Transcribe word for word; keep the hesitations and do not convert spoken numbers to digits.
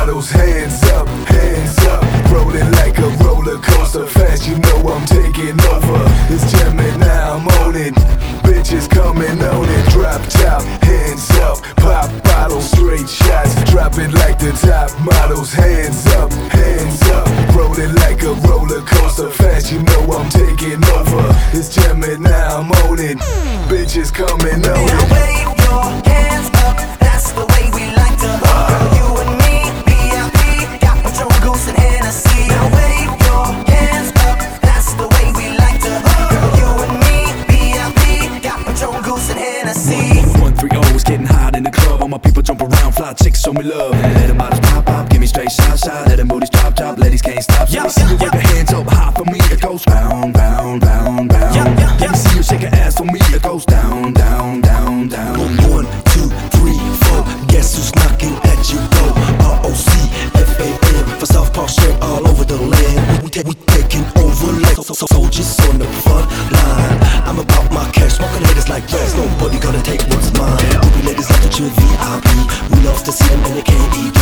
models, hands up, hands up. Rolling like a roller coaster, fast, you know I'm taking over. It's jamming now, I'm on it. Bitches coming on it. Drop top, hands up. Pop bottles, straight shots. Drop it like the top models, hands up, hands up. Rolling like a roller coaster, fast, you know I'm taking over. It's jamming now, I'm on it. Bitches coming on it. Now wave your hands up, that's the way we like to rock. Girl, you and me, V I P, got Patron, Goose and Hennessy. Now wave your hands up, that's the way we like to rock. Girl, you and me, V I P, got Patron, Goose and Hennessy. one three oh is getting hot in the club. All my people jump around, fly chicks show me love. Let them models pop up, give me straight shot shot. Let them booties drop drop, ladies can't stop. So let me see you wave your hands up high for me. It goes round round round round. Let me see you shake your ass for me. It goes down down down down. One, two, three, four. Guess who's knocking at your door? R O C F A N for South Park, straight all over the land. We, we taking over like so, so soldiers on the front line. I'm about my cash, smoking haters like grass. Nobody gonna take what's mine. Groupie ladies like to chill V I P. We love to see them and they can't eat.